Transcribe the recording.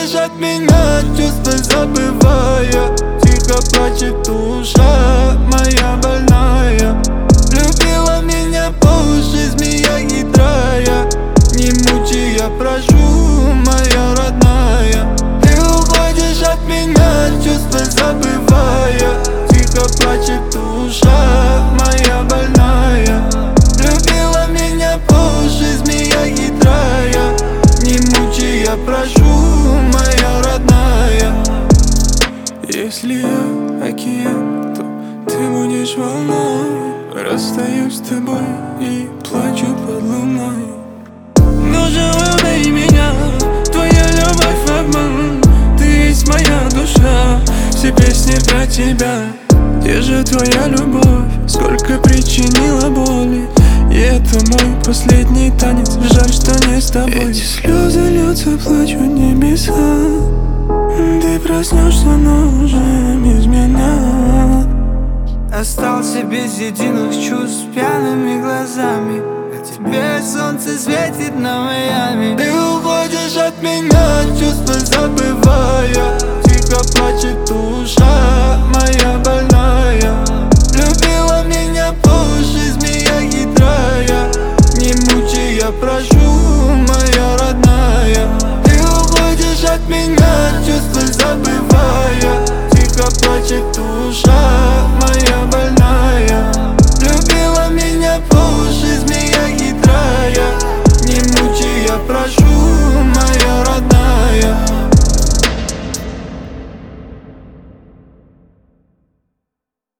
уходишь от меня, чувства забывая. Тихо плачет душа моя больная. Любила меня по уши, змея хитрая. Не мучи, я прошу, моя родная. Ты уходишь от меня, чувства забывая. Тихо плачет душа моя больная. Любила меня по уши, змея хитрая. Не мучи, я прошу, моя родная. Если я океан, то ты будешь волной. Расстаюсь с тобой и плачу под луной. Ну же убей меня, твоя любовь обман. Ты есть моя душа, все песни про тебя. Где же твоя любовь, сколько причинила боли. И это мой последний танец, жаль, что не с тобой. Эти слезы льются, плачут небеса. Ты проснешься, но уже без меня. Остался без единых чувств, пьяными глазами. А теперь солнце светит на Майами. Ты уходишь от меня, чувства забывая.